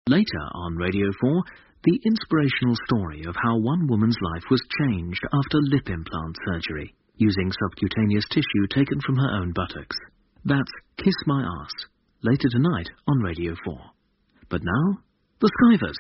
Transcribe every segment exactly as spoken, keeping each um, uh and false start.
Later on Radio four, the inspirational story of how one woman's life was changed after lip implant surgery, using subcutaneous tissue taken from her own buttocks. That's Kiss My Arse, later tonight on Radio four. But now, the Skyvers.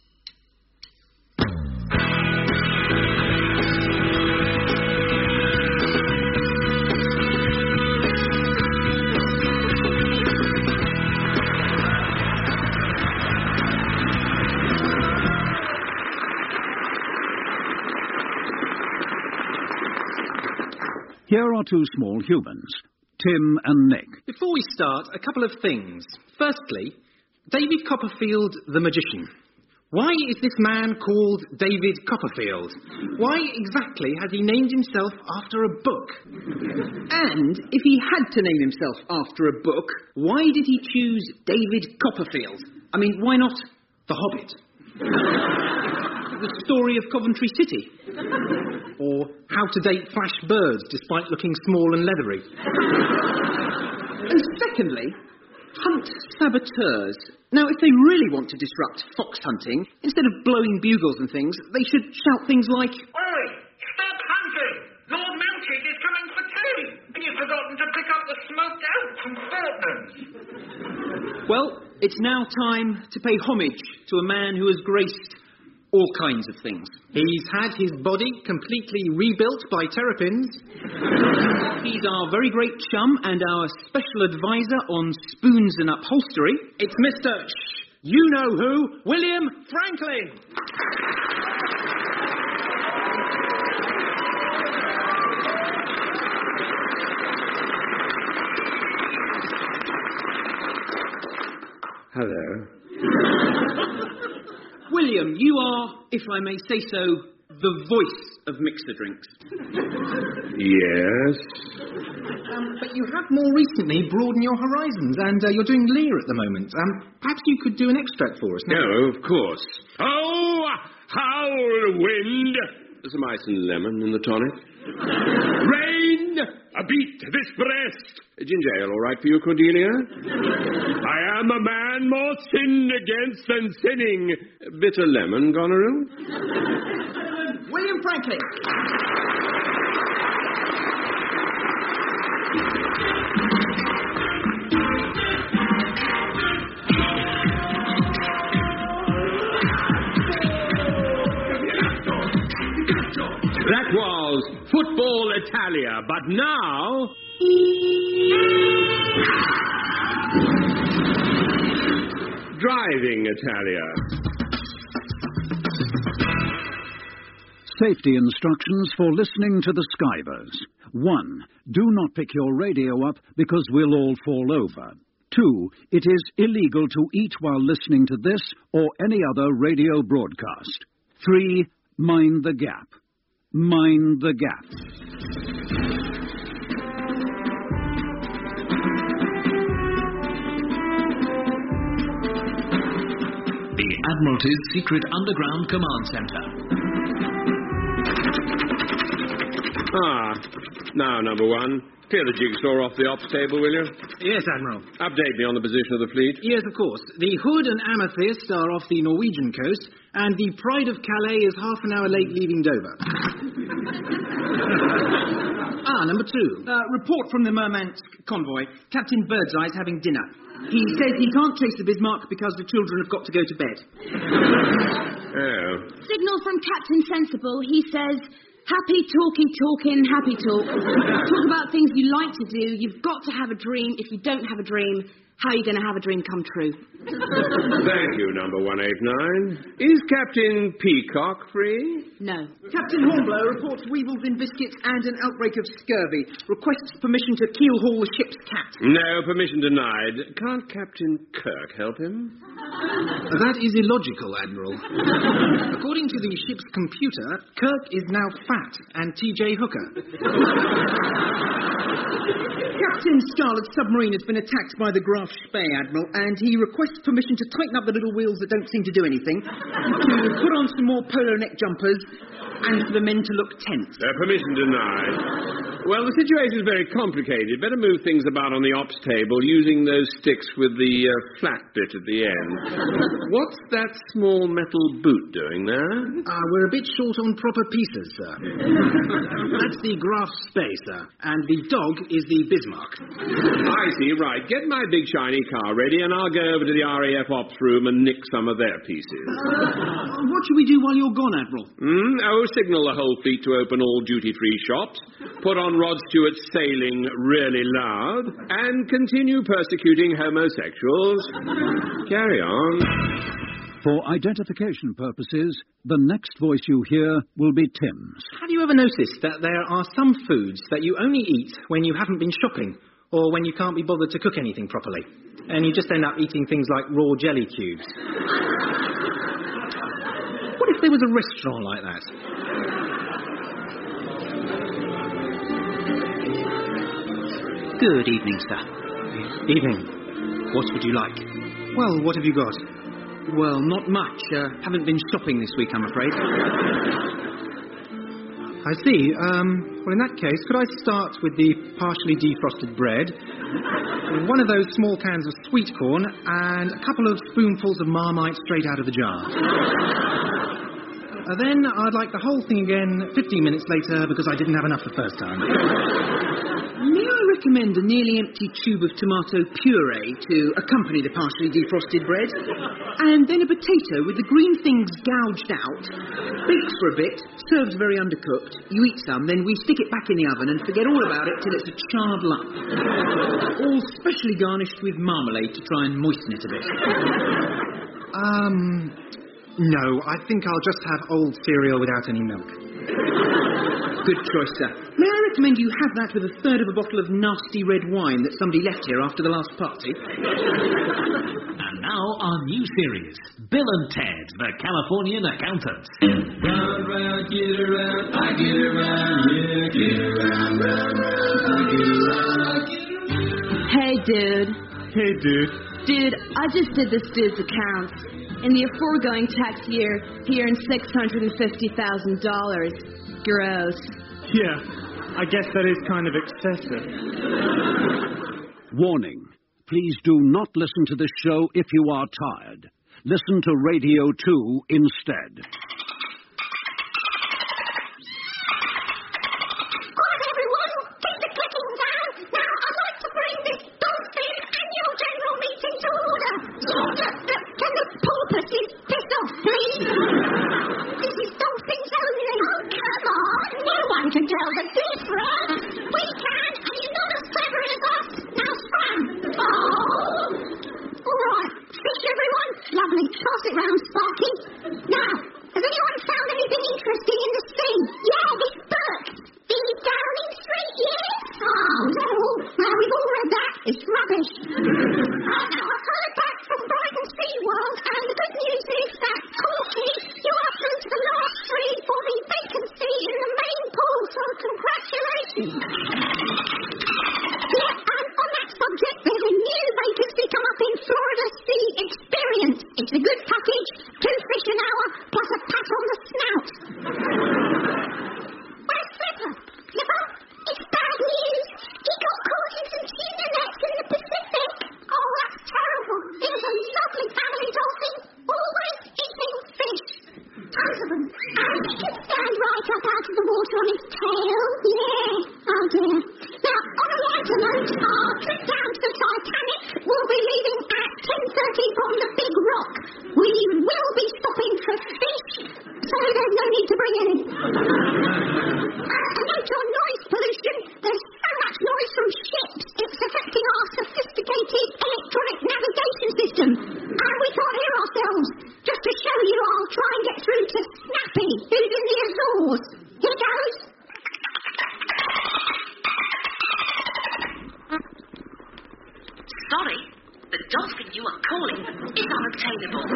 Here are two small humans, Tim and Nick. Before we start, a couple of things. Firstly, David Copperfield, the magician. Why is this man called David Copperfield? Why exactly has he named himself after a book? And if he had to name himself after a book, why did he choose David Copperfield? I mean, why not The Hobbit? The Story of Coventry City? Or How to Date Flash Birds Despite Looking Small and Leathery? And secondly, hunt saboteurs. Now, if they really want to disrupt fox hunting, instead of blowing bugles and things, they should shout things like, "Oi, stop hunting! Lord Mounted is coming for tea, and you've forgotten to pick up the smoked oats from Fortnum's." Well, it's now time to pay homage to a man who has graced all kinds of things. He's had his body completely rebuilt by Terrapins. He's our very great chum and our special advisor on spoons and upholstery. It's Mister Shh, you know who, William Franklin. Hello. William, you are, if I may say so, the voice of mixer drinks. Yes? Um, but you have more recently broadened your horizons, and uh, you're doing Lear at the moment. Um, perhaps you could do an extract for us. No, no of course. Oh, howl, wind! Some ice and lemon in the tonic. Rain! A beat this breast! Ginger ale all right for you, Cordelia? I am a man more sinned against than sinning. Bitter lemon, Goneril? William Franklin. That was Football Italia, but now... Driving Italia. Safety instructions for listening to the Skyvers. One, do not pick your radio up because we'll all fall over. Two, it is illegal to eat while listening to this or any other radio broadcast. Three, mind the gap. Mind the gap. The Admiralty's secret underground command centre. Ah, now, number one. Clear the jigsaw off the ops table, will you? Yes, Admiral. Update me on the position of the fleet. Yes, of course. The Hood and Amethyst are off the Norwegian coast, and the Pride of Calais is half an hour late leaving Dover. ah, number two. Uh, report from the Murmansk convoy. Captain Birdseye's having dinner. He says he can't chase the Bismarck because the children have got to go to bed. Oh. Signal from Captain Sensible. He says... Happy talky talking, happy talk. Talk about things you like to do. You've got to have a dream. If you don't have a dream, how are you going to have a dream come true? Thank you, number one eight nine. Is Captain Peacock free? No. Captain Hornblower reports weevils in biscuits and an outbreak of scurvy. Requests permission to keel-haul the ship's cat. No, permission denied. Can't Captain Kirk help him? That is illogical, Admiral. According to the ship's computer, Kirk is now fat and T J Hooker. Captain Scarlet's submarine has been attacked by the Graf Spee, Admiral, and he requests permission to tighten up the little wheels that don't seem to do anything, to put on some more polo neck jumpers, And for the men to look tense. Uh, permission denied. Well, the situation is very complicated. Better move things about on the ops table using those sticks with the uh, flat bit at the end. What's that small metal boot doing there? Ah, uh, we're a bit short on proper pieces, sir. That's the Graf Spee, sir. And the dog is the Bismarck. I see, right. Get my big shiny car ready and I'll go over to the R A F ops room and nick some of their pieces. Uh, what should we do while you're gone, Admiral? Hmm? Oh, signal the whole fleet to open all duty-free shops, put on Rod Stewart's Sailing really loud, and continue persecuting homosexuals. Carry on. For identification purposes, the next voice you hear will be Tim's. Have you ever noticed that there are some foods that you only eat when you haven't been shopping, or when you can't be bothered to cook anything properly, and you just end up eating things like raw jelly cubes? What if there was a restaurant like that? Good evening, sir. Evening. What would you like? Well, what have you got? Well, not much. Uh, haven't been shopping this week, I'm afraid. I see. Um, well, in that case, could I start with the partially defrosted bread, one of those small cans of sweet corn, and a couple of spoonfuls of Marmite straight out of the jar? Uh, then I'd like the whole thing again fifteen minutes later because I didn't have enough the first time. May I recommend a nearly empty tube of tomato puree to accompany the partially defrosted bread? And then a potato with the green things gouged out, baked for a bit, served very undercooked. You eat some, then we stick it back in the oven and forget all about it till it's a charred lump. All specially garnished with marmalade to try and moisten it a bit. Um... No, I think I'll just have old cereal without any milk. Good choice, sir. May I recommend you have that with a third of a bottle of nasty red wine that somebody left here after the last party? And now our new series, Bill and Ted, the Californian Accountants. Round, round, get around, I get around, yeah, get around, round, round, I get around, get around. Hey, dude. Hey, dude. Dude, I just did this dude's accounts. In the aforegoing tax year, he earned six hundred fifty thousand dollars. Gross. Yeah, I guess that is kind of excessive. Warning. Please do not listen to this show if you are tired. Listen to Radio two instead. Quiet, everyone! Keep the clicking down! Now, I'd like to bring this Dolphin annual general meeting to order! Order! Can the porpoises piss off, please? This is Dolphins only! Oh, come on! No one can tell the difference! We can, and you're not as clever as us! Now, scram! Oh! All right, fish, everyone! Lovely. Pass it round, Sparky. Now, has anyone found anything interesting in the sea? Yeah, this book! The Downing Street, yes? Oh, no. Well, we've all read that. It's rubbish. Right, now, I've heard back from Brighton Sea World, and the good news is that, Corky, you are through to the last three for the vacancy in the main pool, so congratulations. Yeah, and on that subject, there's a new vacancy come up in Florida Sea Experience. It's a good package, two fish an hour, plus a pat on the snout. Where's Flipper? Flipper? It's bad news. He got caught in some tuna nets in the Pacific. Oh, that's terrible. He was a lovely family dolphin, always eating fish. Tons of them. And he could stand right up out of the water on his tail. Yeah. Oh, dear. Now, on a lighter note, our trip down to the Titanic will be leaving at ten thirty from the Big Rock. We will be stopping for fish, so there's no need to bring any. A note on noise pollution. There's so much noise from ships. It's affecting our sophisticated electronic navigation system. And we can't hear ourselves. Just to show you, I'll try and get through to Snappy, who's in the Azores. Here goes. Sorry, the dolphin you are calling is unobtainable.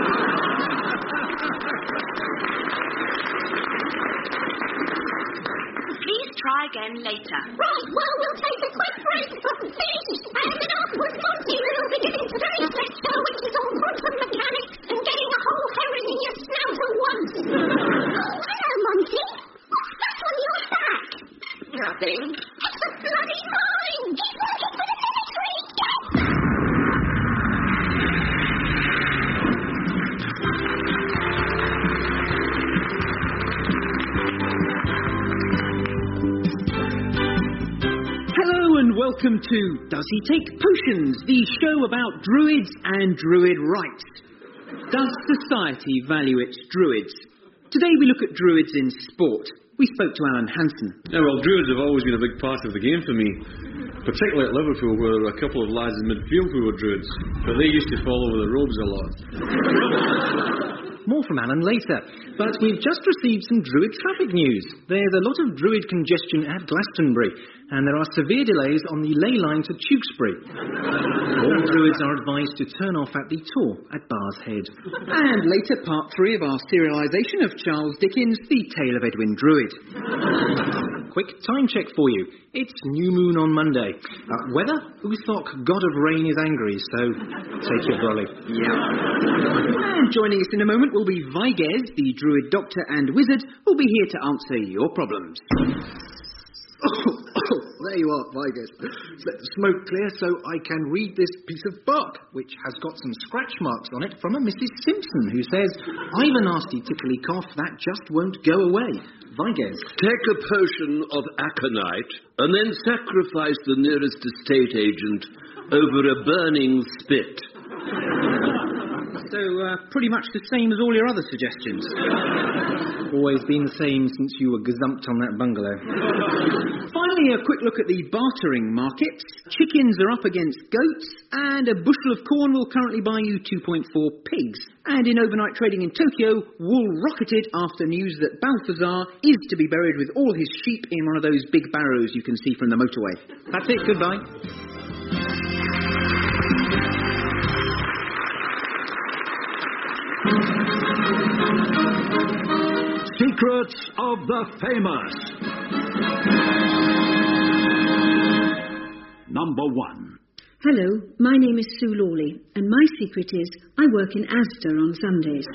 Please try again later. Right, well, we'll take a quick break for fish. And then afterwards, Monty will be giving today's lecture, which is on quantum mechanics and getting a whole herring in your snout at once. Oh, hello, Monty. welcome to Does He Take Potions, the show about druids and druid rights. Does society value its druids? Today we look at druids in sport. We spoke to Alan Hansen. Yeah, well, druids have always been a big part of the game for me, particularly at Liverpool, where there were a couple of lads in midfield who were druids, but they used to fall over the robes a lot. More from Alan later. But we've just received some Druid traffic news. There's a lot of Druid congestion at Glastonbury, and there are severe delays on the ley line to Tewkesbury. All Druids are advised to turn off at the Tor at Bar's Head. And later, part three of our serialisation of Charles Dickens' The Tale of Edwin Druid. Quick time check for you. It's new moon on Monday. Uh, weather? Uthok, god of rain, is angry, so take your brolly. Yeah. And joining us in a moment will be Viges, the Druid doctor and wizard, who'll be here to answer your problems. Oh, there you are, Viges. Let the smoke clear so I can read this piece of bark, which has got some scratch marks on it from a Missus Simpson, who says, I've a nasty tickly cough that just won't go away. Viges. Take a potion of aconite and then sacrifice the nearest estate agent over a burning spit. So, uh, pretty much the same as all your other suggestions. Always been the same since you were gazumped on that bungalow. Finally, a quick look at the bartering market. Chickens are up against goats, and a bushel of corn will currently buy you two point four pigs. And in overnight trading in Tokyo, wool rocketed after news that Balthazar is to be buried with all his sheep in one of those big barrows you can see from the motorway. That's it, goodbye. Secrets of the Famous. Number one. Hello, my name is Sue Lawley, and my secret is I work in Asda on Sundays.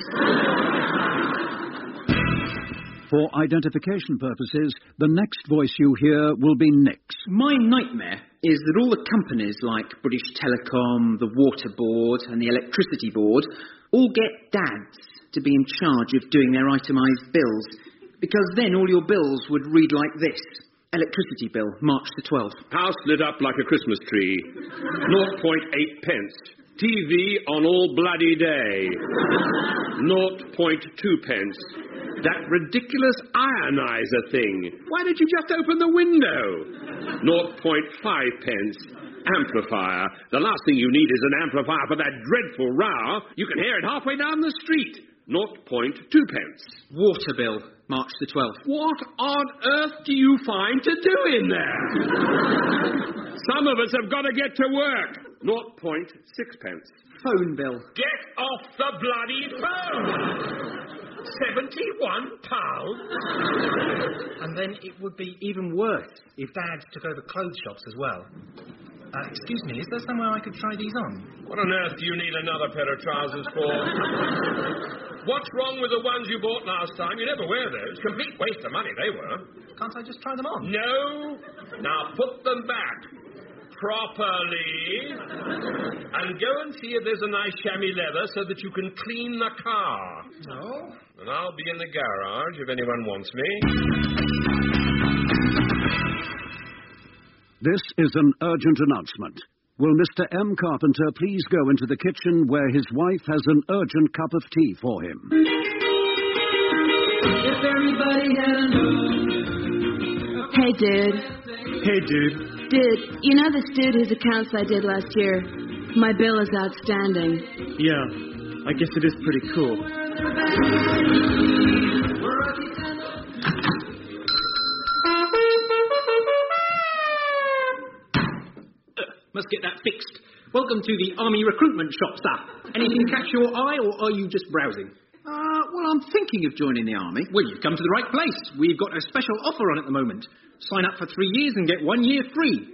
For identification purposes, the next voice you hear will be Nick's. My nightmare is that all the companies like British Telecom, the Water Board and the Electricity Board all get dads to be in charge of doing their itemised bills, because then all your bills would read like this. Electricity bill, March the twelfth. House lit up like a Christmas tree. zero point eight pence. T V on all bloody day. zero point two pence. That ridiculous ionizer thing. Why did you just open the window? zero point five pence. Amplifier. The last thing you need is an amplifier for that dreadful row. You can hear it halfway down the street. zero point two pence. Water bill, March the twelfth. What on earth do you find to do in there? Some of us have got to get to work. zero point six pence. Phone bill. Get off the bloody phone! seventy-one pounds? And then it would be even worse if Dad took over clothes shops as well. Uh, excuse me, is there somewhere I could try these on? What on earth do you need another pair of trousers for? What's wrong with the ones you bought last time? You never wear those. Complete waste of money they were. Can't I just try them on? No. Now put them back. Properly. And go and see if there's a nice chamois leather so that you can clean the car. No. And I'll be in the garage if anyone wants me. This is an urgent announcement. Will Mister M. Carpenter please go into the kitchen where his wife has an urgent cup of tea for him? If everybody had a moon. Hey, dude. Hey, dude. Dude, you know this dude whose accounts I did last year? My bill is outstanding. Yeah, I guess it is pretty cool. Must get that fixed. Welcome to the Army recruitment shop, sir. Anything catch your eye, or are you just browsing? Uh, well, I'm thinking of joining the Army. Well, you've come to the right place. We've got a special offer on at the moment. Sign up for three years and get one year free.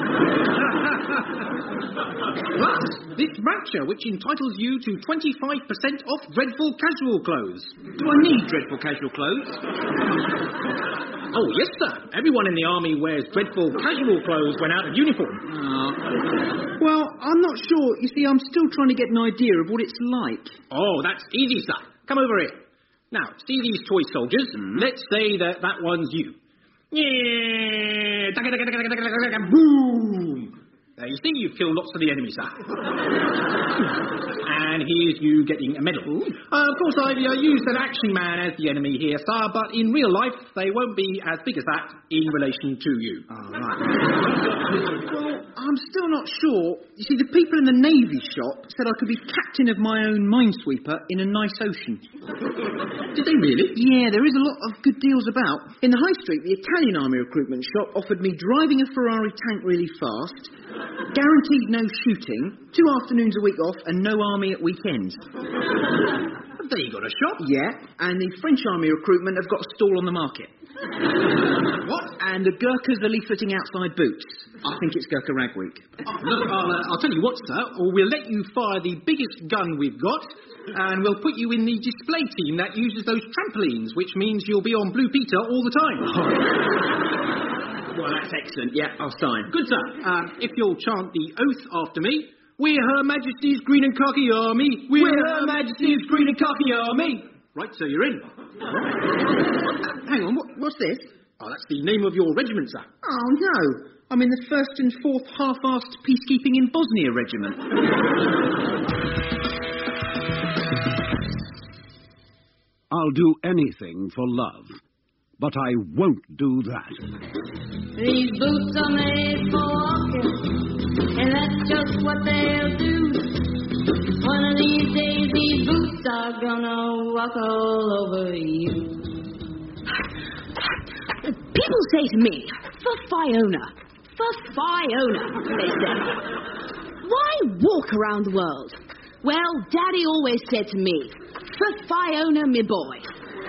Plus, this voucher, which entitles you to twenty-five percent off dreadful casual clothes. Do I need dreadful casual clothes? Oh, yes, sir. Everyone in the Army wears dreadful casual clothes when out of uniform. Uh, well, I'm not sure. You see, I'm still trying to get an idea of what it's like. Oh, that's easy, sir. Come over here. Now, see these toy soldiers? Mm. Let's say that that one's you. Yeah. Boom. There, you see, you've killed lots of the enemy, sir. And here's you getting a medal. Uh, of course, I've uh, used an action man as the enemy here, sir, but in real life, they won't be as big as that in relation to you. Oh, right. Well, I'm still not sure. You see, the people in the Navy shop said I could be captain of my own minesweeper in a nice ocean. Did they really? Yeah, there is a lot of good deals about. In the high street, the Italian Army recruitment shop offered me driving a Ferrari tank really fast, guaranteed no shooting, two afternoons a week off, and no army at weekends. Have they got a shop? Yeah, and the French Army recruitment have got a stall on the market. What? And the Gurkhas are leafleting outside Boots. I think it's Gurkha Rag Week. Oh, look, I'll, uh, I'll tell you what, sir, or we'll let you fire the biggest gun we've got, and we'll put you in the display team that uses those trampolines, which means you'll be on Blue Peter all the time. Well, that's excellent. Yeah, I'll sign. Good, sir. Um, if you'll chant the oath after me. We're Her Majesty's Green and Khaki Army. We're, We're Her Majesty's Green and Khaki Army. Right, so you're in. Right. Hang on, what, what's this? Oh, that's the name of your regiment, sir. Oh, no. I'm in the first and fourth half-assed peacekeeping in Bosnia regiment. I'll do anything for love, but I won't do that. These boots are made for walking, and that's just what they'll do. One of these days, these boots are gonna walk all over you. People say to me, for Fiona, for Fiona, they say, why walk around the world? Well, Daddy always said to me, for Fiona, me boy,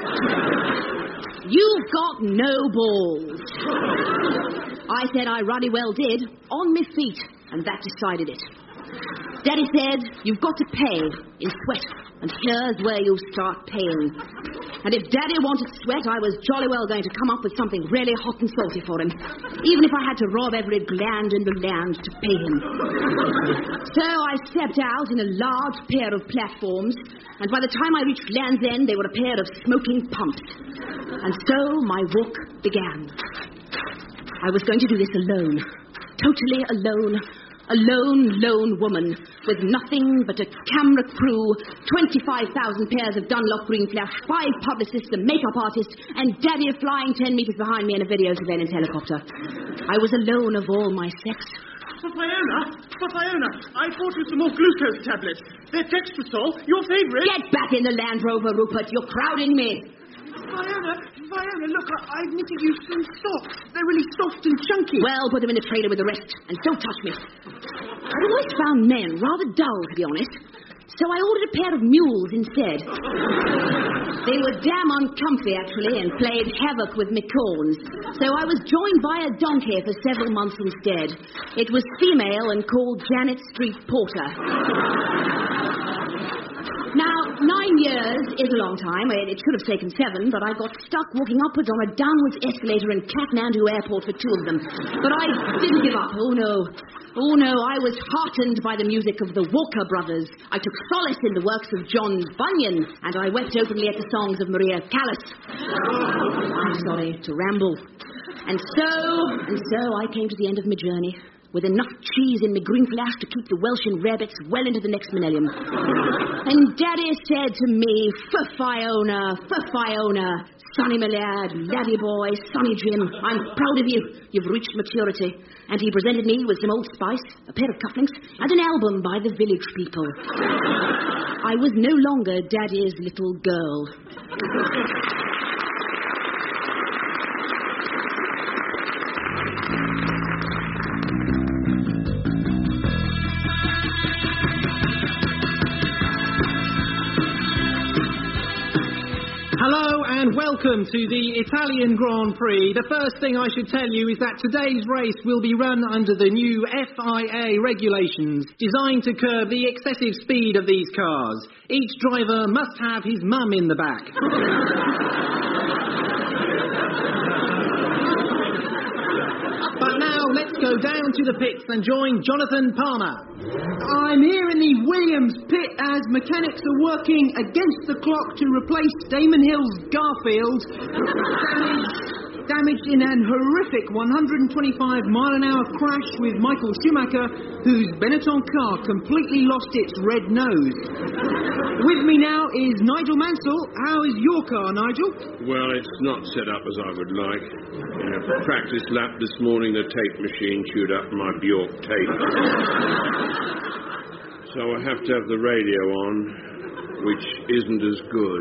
you've got no balls. I said I ruddy well did, on me feet, and that decided it. Daddy said, you've got to pay in sweat, and here's where you start paying. And if Daddy wanted sweat, I was jolly well going to come up with something really hot and salty for him, even if I had to rob every gland in the land to pay him. So I stepped out in a large pair of platforms, and by the time I reached Land's End, they were a pair of smoking pumps. And so my walk began. I was going to do this alone, totally alone. A lone, lone woman with nothing but a camera crew, twenty-five thousand pairs of Dunlop green flash, five publicists, a makeup artist, and Daddy flying ten metres behind me in a video surveillance helicopter. I was alone of all my sex. For Fiona, for Fiona, I bought you some more glucose tablets. They're Dextrosol, your favourite. Get back in the Land Rover, Rupert. You're crowding me. Fiona, Fiona, look, I, I've knitted you some socks. They're really soft and chunky. Well, put them in the trailer with the rest, and don't touch me. I've always found men rather dull, to be honest, so I ordered a pair of mules instead. They were damn uncomfy, actually, and played havoc with my corns, so I was joined by a donkey for several months instead. It was female and called Janet Street Porter. Now, nine years is a long time. It should have taken seven, but I got stuck walking upwards on a downwards escalator in Kathmandu Airport for two of them. But I didn't give up. Oh, no. Oh, no, I was heartened by the music of the Walker Brothers. I took solace in the works of John Bunyan, and I wept openly at the songs of Maria Callas. I'm sorry to ramble. And so, and so I came to the end of my journey, with enough cheese in my green flash to keep the Welsh and rabbits well into the next millennium. And Daddy said to me, for Fiona, for Fiona, Sonny my lad, laddie boy, Sonny Jim, I'm proud of you. You've reached maturity. And he presented me with some Old Spice, a pair of cufflinks, and an album by the Village People. I was no longer Daddy's little girl. Hello and welcome to the Italian Grand Prix. The first thing I should tell you is that today's race will be run under the new F I A regulations designed to curb the excessive speed of these cars. Each driver must have his mum in the back. But now let's go down to the pits and join Jonathan Palmer. I'm here in the Williams pit as mechanics are working against the clock to replace Damon Hill's Garfield. Damage, damaged in an horrific one hundred twenty-five mile an hour crash with Michael Schumacher, whose Benetton car completely lost its red nose. With me now is Nigel Mansell. How is your car, Nigel? Well, it's not set up as I would like. In a practice lap this morning, the tape machine chewed up my Bjork tape. So I have to have the radio on, which isn't as good.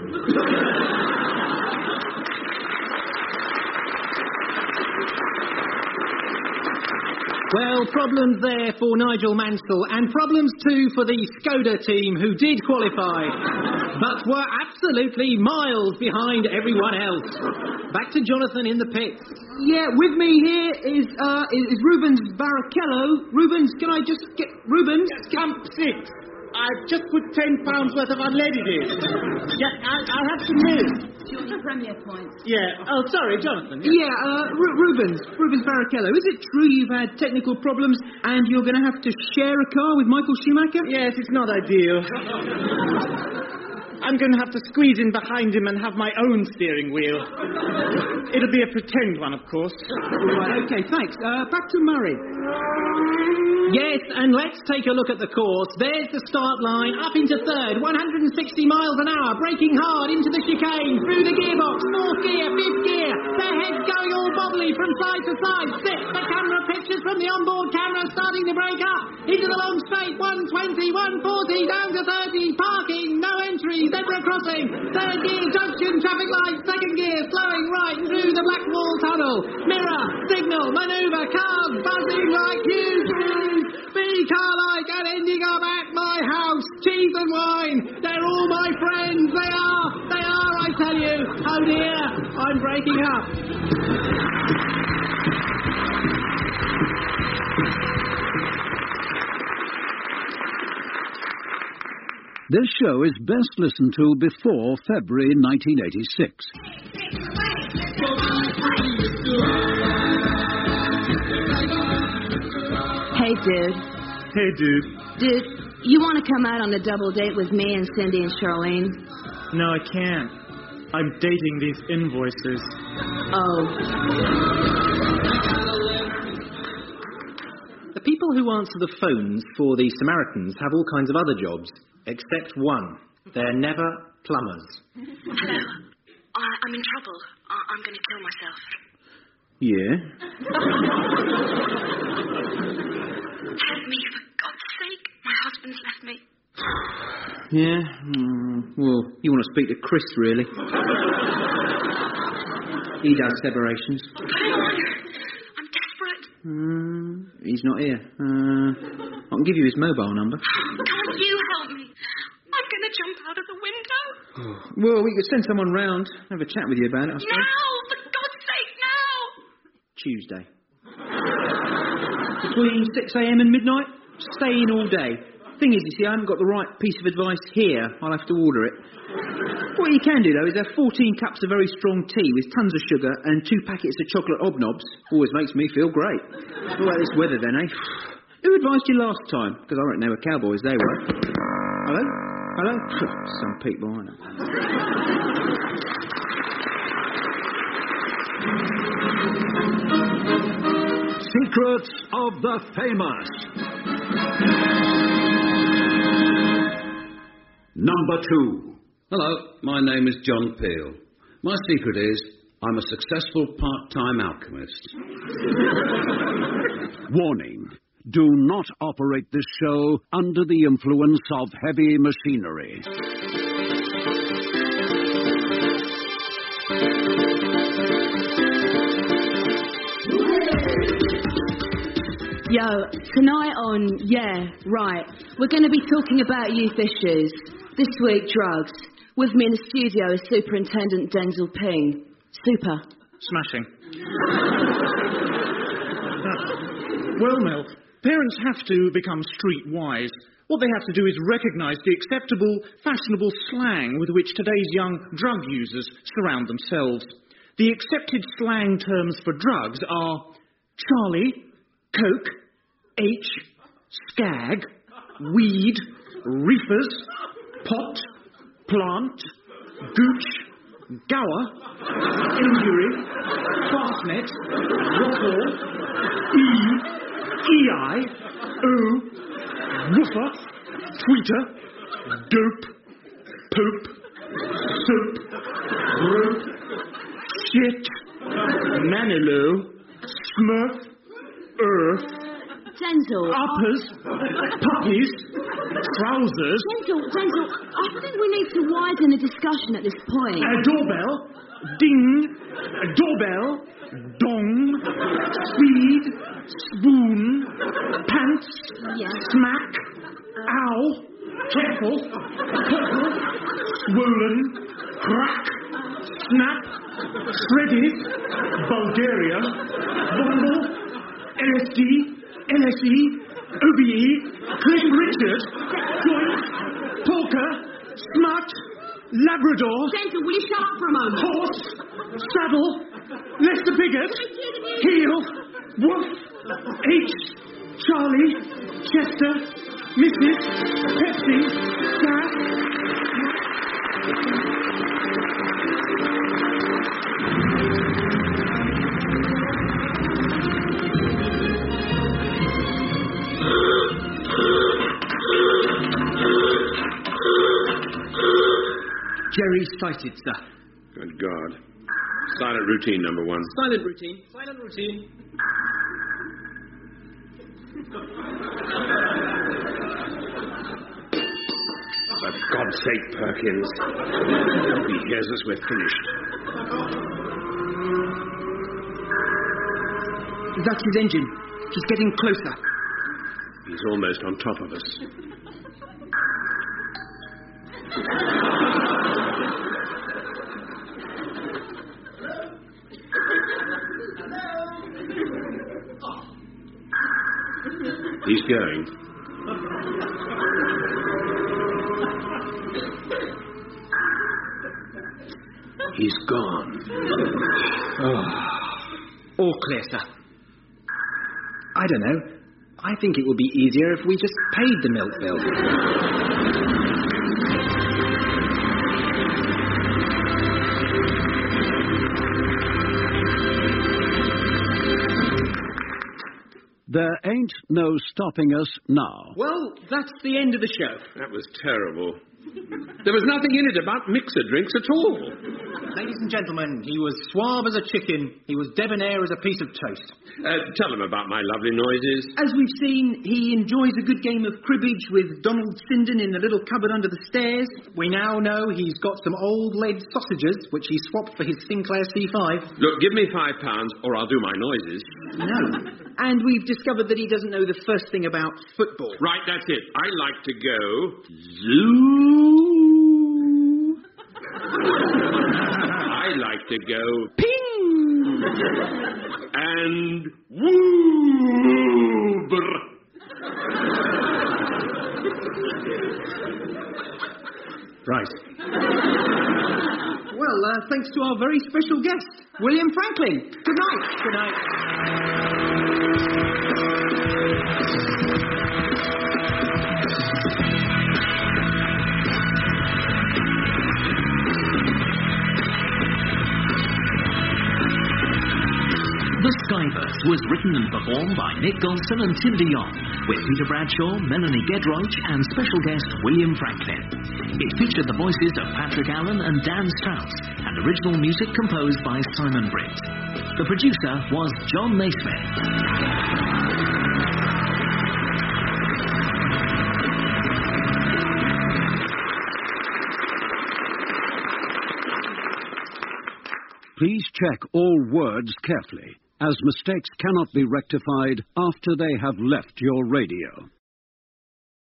Well, problems there for Nigel Mansell, and problems too for the Skoda team, who did qualify, but were absolutely miles behind everyone else. Back to Jonathan in the pits. Yeah, with me here is uh, is, is Rubens Barrichello. Rubens, can I just get... Rubens? Camp six. I've just put ten pounds worth of unleaded in. Yeah, I'll, I'll have some milk. Do you want your Premier points? Yeah. Oh, sorry, Jonathan. Yeah, yeah uh, Ru- Rubens. Rubens Barrichello. Is it true you've had technical problems and you're going to have to share a car with Michael Schumacher? Yes, it's not ideal. I'm going to have to squeeze in behind him and have my own steering wheel. It'll be a pretend one, of course. Right, OK, thanks. Uh, back to Murray. Yes, and let's take a look at the course. There's the start line, up into third, one hundred sixty miles an hour, braking hard into the chicane, through the gearbox, fourth gear, fifth gear, their heads going all bobbly from side to side, sixth, the camera pictures from the onboard camera starting to break up, into the long straight, one twenty, one forty, down to thirty, parking, no entry, zebra crossing, third gear, junction, traffic light, second gear, slowing right through the Blackwall Tunnel, mirror, signal, manoeuvre, cars buzzing like huge trees, be car-like and ending up at my house, cheese and wine, they're all my friends, they are, they are, I tell you, oh dear, I'm breaking up. This show is best listened to before February nineteen eighty-six. Hey, dude. Hey, dude. Dude, you want to come out on a double date with me and Cindy and Charlene? No, I can't. I'm dating these invoices. Oh. The people who answer the phones for the Samaritans have all kinds of other jobs, except one. They're never plumbers. Hello. I, I'm in trouble. I, I'm going to kill myself. Yeah? Help me, for God's sake. My husband's left me. Yeah? Mm, well, you want to speak to Chris, really. He does separations. Come on. I'm desperate. Mm, he's not here. Uh, I can give you his mobile number. Can't you help me? I'm going to jump out of the window. Well, we could send someone round, have a chat with you about it, I suppose. Now! For God's sake, now! Tuesday. Between six a.m. and midnight, stay in all day. Thing is, you see, I haven't got the right piece of advice here. I'll have to order it. What you can do, though, is have fourteen cups of very strong tea with tons of sugar and two packets of chocolate hobnobs. Always makes me feel great. What about this weather, then, eh? Who advised you last time? Because I reckon they were cowboys, they were. Hello? Hello? Some people, I know. Secrets of the Famous. Number two. Hello, my name is John Peel. My secret is I'm a successful part-time alchemist. Warning. Do not operate this show under the influence of heavy machinery. Yo, tonight on Yeah, Right, we're going to be talking about youth issues. This week, drugs. With me in the studio is Superintendent Denzel Ping. Super. Smashing. Well, Mel, parents have to become streetwise. What they have to do is recognise the acceptable, fashionable slang with which today's young drug users surround themselves. The accepted slang terms for drugs are Charlie, Coke, H, Skag, Weed, Reefers, Pot, Plant, Gooch, Gower, Injury, Fastnet, Rockall, E, E-I, O, Woofer, Tweeter, Dope, Pope, Soap, Rope, Shit, Manilow, Smurf, Earth, Denzel. Uppers, Puppies, Trousers. Denzel, Denzel, I think we need to widen the discussion at this point. A doorbell, ding, a doorbell, dong, speed, spoon, pants, yes. smack, ow, careful, purple, swollen, crack, snap, shredded, Bulgaria, bumble, L S D, L S E, O B E, Cliff Richard, joint, polka, smut, Labrador. Denzel, will you shut up for a moment? Horse, saddle, Lester Bigot, heel, woof, H, Charlie, Chester, Missus, Pepsi, gas. Jerry sighted, sir. Good God. Silent routine, number one. Silent routine. Silent routine. For God's sake, Perkins. If he hears us, we're finished. That's his engine. He's getting closer. He's almost on top of us. He's going. He's gone. Oh. All clear, sir. I don't know. I think it would be easier if we just paid the milk bill. There ain't no stopping us now. Well, that's the end of the show. That was terrible. There was nothing in it about mixer drinks at all. Ladies and gentlemen, he was suave as a chicken. He was debonair as a piece of toast. Uh, tell them about my lovely noises. As we've seen, he enjoys a good game of cribbage with Donald Sinden in the little cupboard under the stairs. We now know he's got some old lead sausages, which he swapped for his Sinclair C five. Look, give me five pounds or I'll do my noises. No. And we've discovered that he doesn't know the first thing about football. Right, that's it. I like to go zoo. I like to go ping and woo. Right. Well, uh, thanks to our very special guest, William Franklin. Good night. Good night. The Skyverse was written and performed by Nick Golson and Tim DeYoung, with Peter Bradshaw, Melanie Gedroych and special guest William Franklin. It featured the voices of Patrick Allen and Dan Strauss, and original music composed by Simon Britt. The producer was John Naismith. Please check all words carefully, as mistakes cannot be rectified after they have left your radio.